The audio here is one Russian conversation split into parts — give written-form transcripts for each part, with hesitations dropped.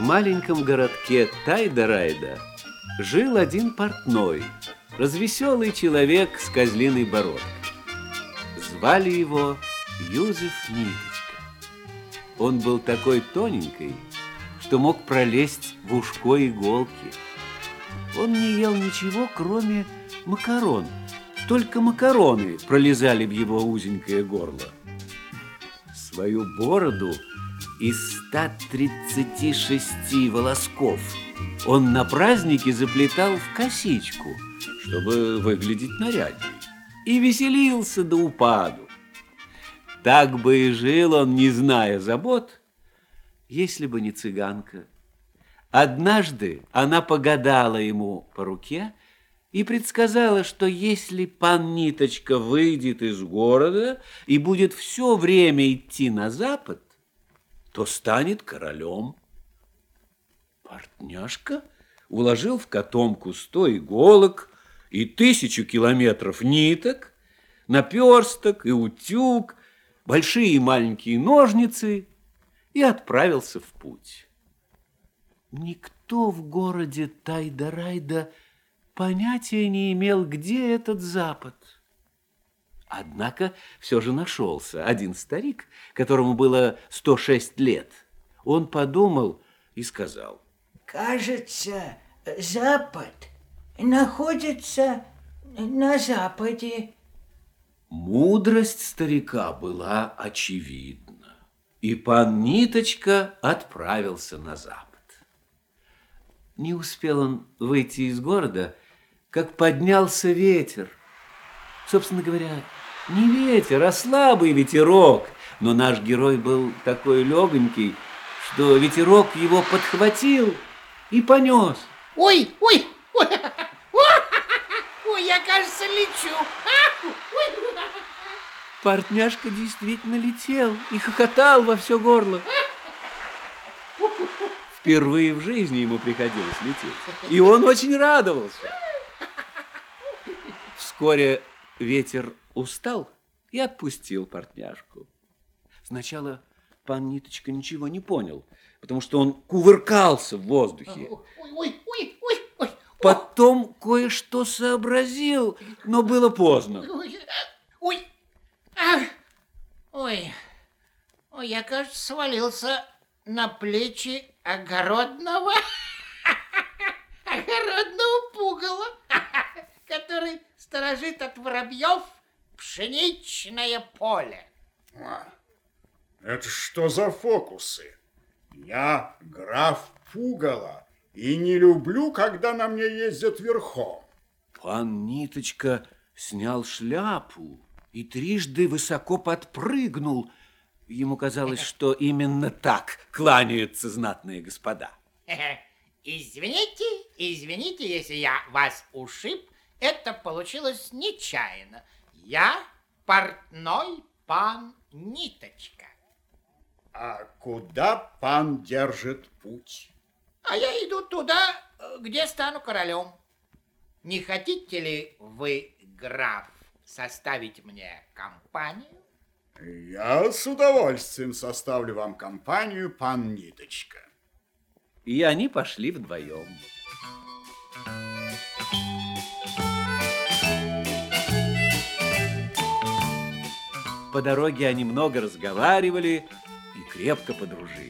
маленьком городке Тайда-Райда жил один портной, развеселый человек с козлиной бородкой. Звали его Юзеф Ниточка. Он был такой тоненький, что мог пролезть в ушко иголки. Он не ел ничего, кроме макарон. Только макароны пролезали в его узенькое горло. Свою бороду из 136 волосков он на празднике заплетал в косичку, чтобы выглядеть нарядней, и веселился до упаду. Так бы и жил он, не зная забот, если бы не цыганка. Однажды она погадала ему по руке и предсказала, что если пан Ниточка выйдет из города и будет все время идти на запад, то станет королем. Портняшка уложил в котомку 100 иголок и 1000 километров ниток, наперсток и утюг, большие и маленькие ножницы и отправился в путь. Никто в городе Тайда-Райда понятия не имел, где этот запад. Однако все же нашелся один старик, которому было 106 лет. Он подумал и сказал: кажется, запад находится на западе. Мудрость старика была очевидна, и пан Ниточка отправился на запад. Не успел он выйти из города, как поднялся ветер. Собственно говоря, не ветер, а слабый ветерок. Но наш герой был такой легонький, что ветерок его подхватил и понес. Ой, ой, ой, ой, я, кажется, лечу. Портняшка действительно летел и хохотал во все горло. Впервые в жизни ему приходилось лететь, и он очень радовался. Вскоре ветер устал и отпустил портняшку. Сначала пан Ниточка ничего не понял, потому что он кувыркался в воздухе. Ой, ой, ой, ой. Потом кое-что сообразил, но было поздно. Ой, ой, ой, я, кажется, свалился на плечи огородного пугала, который сторожит от воробьев пшеничное поле. Это что за фокусы? Я граф Пугало и не люблю, когда на мне ездят верхом. Пан Ниточка снял шляпу и трижды высоко подпрыгнул. Ему казалось, что именно так кланяются знатные господа. Извините, если я вас ушиб, это получилось нечаянно. Я портной пан Ниточка. А куда пан держит путь? А я иду туда, где стану королем. Не хотите ли вы, граф, составить мне компанию? Я с удовольствием составлю вам компанию, пан Ниточка. И они пошли вдвоем. По дороге они много разговаривали и крепко подружились.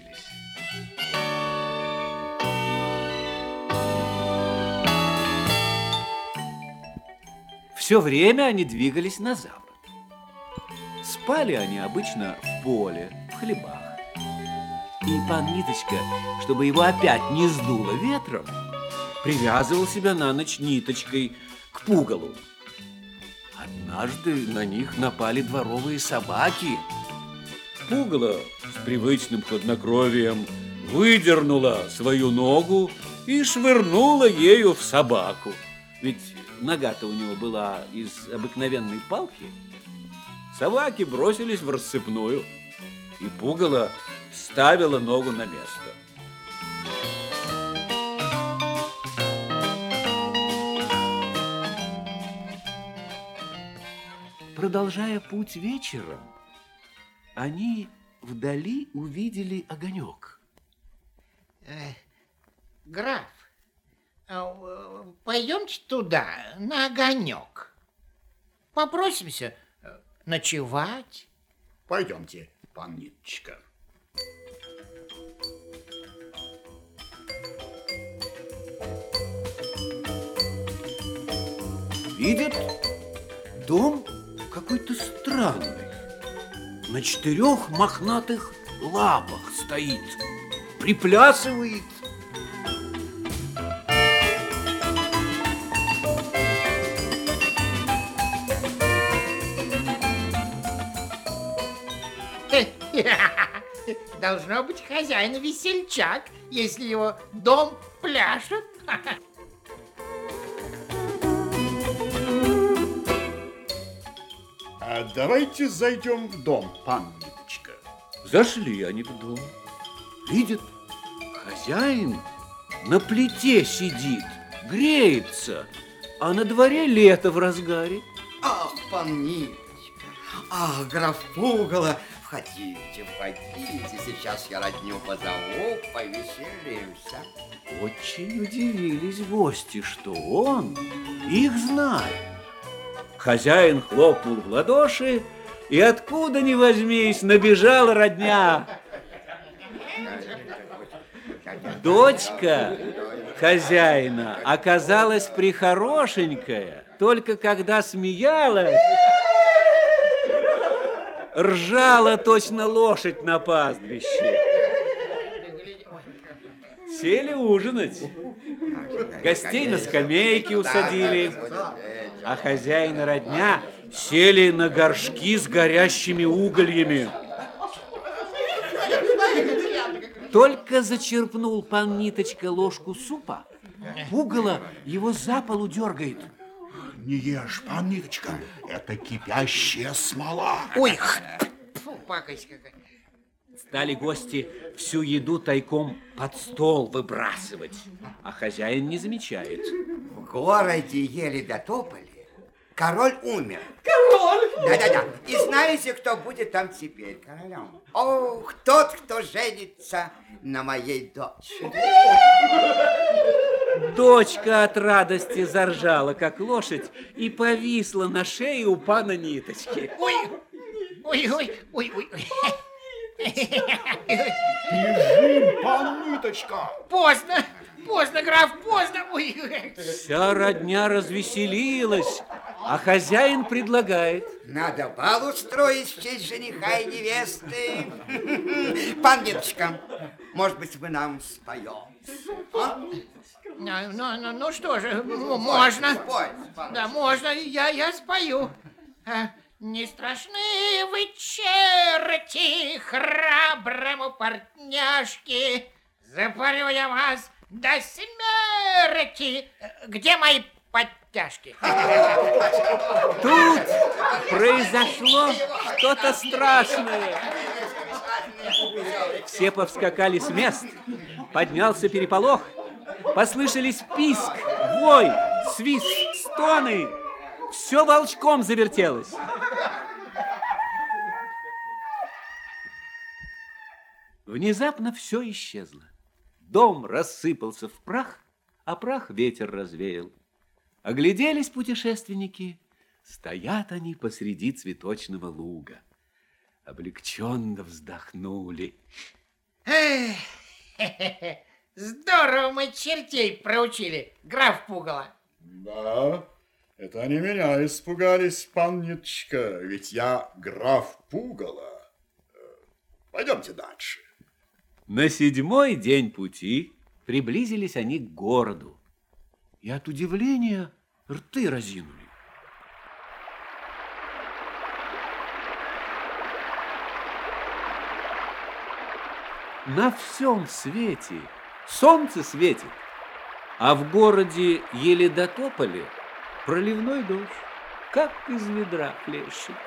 Все время они двигались на запад. Спали они обычно в поле, в хлебах. И пан Ниточка, чтобы его опять не сдуло ветром, привязывал себя на ночь ниточкой к пугалу. Однажды на них напали дворовые собаки. Пугало с привычным хладнокровием выдернула свою ногу и швырнула ею в собаку. Ведь нога-то у него была из обыкновенной палки. Собаки бросились в рассыпную, и пугало ставила ногу на место. Продолжая путь вечером, они вдали увидели огонек. Граф, пойдемте туда, на огонек. Попросимся ночевать. Пойдемте, пан Ниточка. Видит, дом какой-то странный. На 4 мохнатых лапах стоит, приплясывает. Должно быть, хозяин весельчак, если его дом пляшет. А давайте зайдем в дом, пан Ниточка. Зашли они в дом. Видят, хозяин на плите сидит, греется, а на дворе лето в разгаре. Ах, пан Ниточка, ах, граф Пугало, входите, входите, сейчас я родню позову, повеселимся. Очень удивились гости, что он их знает. Хозяин хлопнул в ладоши, и откуда ни возьмись, набежала родня. Дочка хозяина оказалась прихорошенькая, только когда смеялась, ржала точно лошадь на пастбище. Сели ужинать. Гостей на скамейке усадили, а хозяин и родня сели на горшки с горящими угольями. Только зачерпнул пан Ниточка ложку супа, Пугало его за полу дергает. Не ешь, пан Ниточка, это кипящая смола. Ой, фу, пакость какая. Стали гости всю еду тайком под стол выбрасывать, а хозяин не замечает. В городе Елидотополе король умер. Король! Да-да-да. И знаете, кто будет там теперь королем? Ох, тот, кто женится на моей дочери. Дочка от радости заржала, как лошадь, и повисла на шее у пана Ниточки. Ой, ой, ой, ой, ой. Бежим, пан Ниточка. Поздно, поздно, граф, поздно. Ой. Вся родня развеселилась, а хозяин предлагает. Надо бал устроить в честь жениха и невесты. Пан Ниточка, может быть, вы нам споете? А? Ну что же, можно. Спой, Да, можно, я спою. Не страшны вы, черти, храброму партняшке. Запарю я вас до смерти. Где мои подтяжки? Тут произошло что-то страшное. Все повскакали с мест, поднялся переполох, послышались писк, вой, свист, стоны. Все волчком завертелось. Внезапно все исчезло. Дом рассыпался в прах, а прах ветер развеял. Огляделись путешественники. Стоят они посреди цветочного луга. Облегченно вздохнули. Здорово мы чертей проучили, граф Пугало. Да, это они меня испугались, пан Ниточка, ведь я граф Пугало. Пойдемте дальше. На 7-й день пути приблизились они к городу. И от удивления рты разинули. На всем свете солнце светит, а в городе Елидотополе проливной дождь, как из ведра хлещет.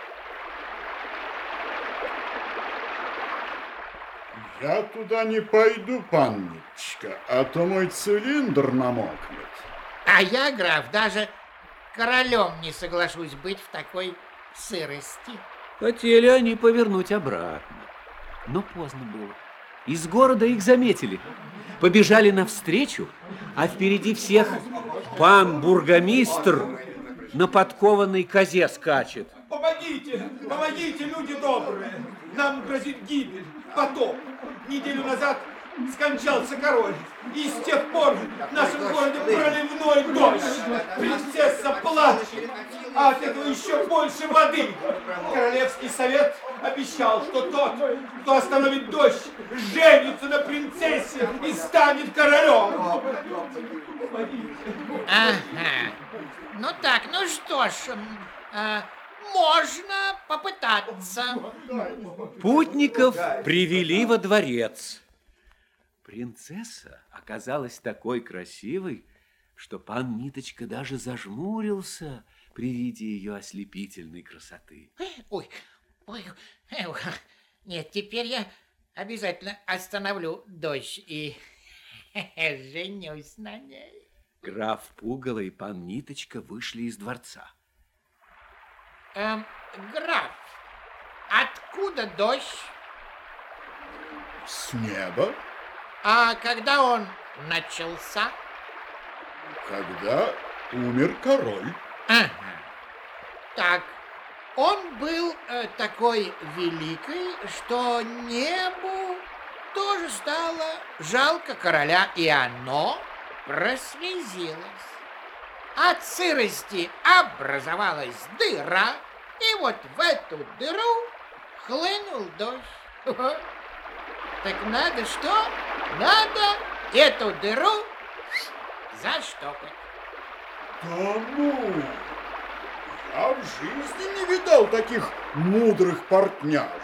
Я туда не пойду, пан Ниточка, а то мой цилиндр намокнет. А я, граф, даже королем не соглашусь быть в такой сырости. Хотели они повернуть обратно, но поздно было. Из города их заметили. побежали навстречу, а впереди всех пан бургомистр на подкованной козе скачет. Помогите, помогите, люди добрые. Нам грозит гибель, потоп. Неделю назад скончался король. И с тех пор в нашем городе проливной дождь. Принцесса плачет, а от этого еще больше воды. Королевский совет обещал, что тот, кто остановит дождь, женится на принцессе и станет королем. Ага. Ну так, ну что ж, можно попытаться. Путников привели во дворец. Принцесса оказалась такой красивой, что пан Ниточка даже зажмурился при виде ее ослепительной красоты. Ой, нет, теперь я обязательно остановлю дождь и женюсь на ней. Граф Пугало и пан Ниточка вышли из дворца. Граф, откуда дождь? С неба, А когда он начался? когда умер король. Ага. Так, он был такой великий, что небу тоже стало жалко короля, и оно прослезилось. От сырости образовалась дыра, и вот в эту дыру хлынул дождь. Так надо что? Надо эту дыру заштопать. Да ну, я в жизни не видал таких мудрых партняж.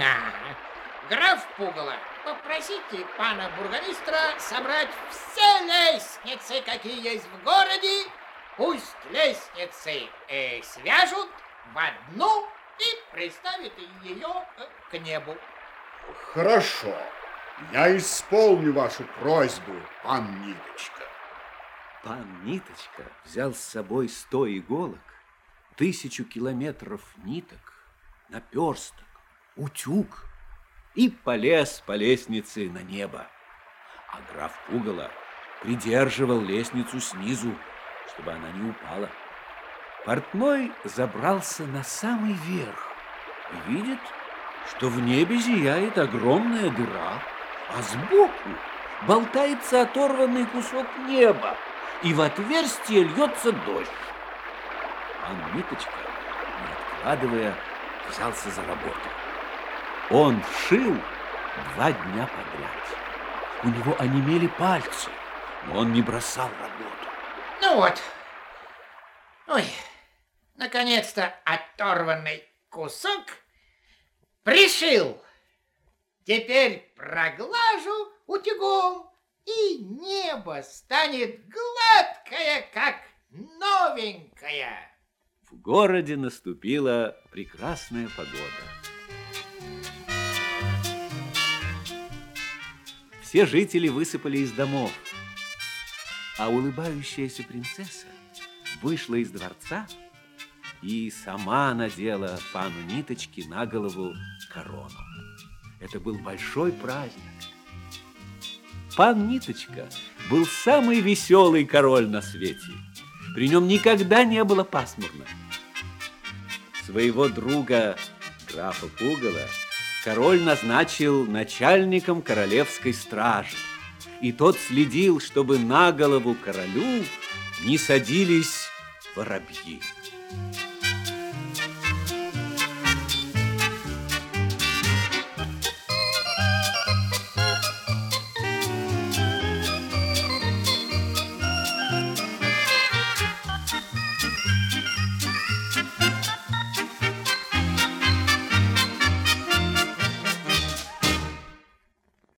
Граф Пугало, попросите пана бургомистра собрать все лестницы, какие есть в городе. Пусть лестницы свяжут в одну и приставят ее к небу. Хорошо, я исполню вашу просьбу, пан Ниточка. Пан Ниточка взял с собой 100 иголок, 1000 километров ниток, наперсток, утюг и полез по лестнице на небо. А граф Пугало придерживал лестницу снизу, чтобы она не упала. Портной забрался на самый верх и видит, что в небе зияет огромная дыра, а сбоку болтается оторванный кусок неба, и в отверстие льется дождь. Пан Ниточка, не откладывая, взялся за работу. Он шил 2 дня подряд. У него онемели пальцы, но он не бросал работу. Ну вот. Ой, наконец-то оторванный кусок пришил. Теперь проглажу утюгом, и небо станет гладкое, как новенькое. В городе наступила прекрасная погода. Все жители высыпали из домов, а улыбающаяся принцесса вышла из дворца и сама надела пану Ниточке на голову корону. Это был большой праздник. Пан Ниточка был самый веселый король на свете. При нем никогда не было пасмурно. Своего друга, графа Пугало, король назначил начальником королевской стражи, и тот следил, чтобы на голову королю не садились воробьи.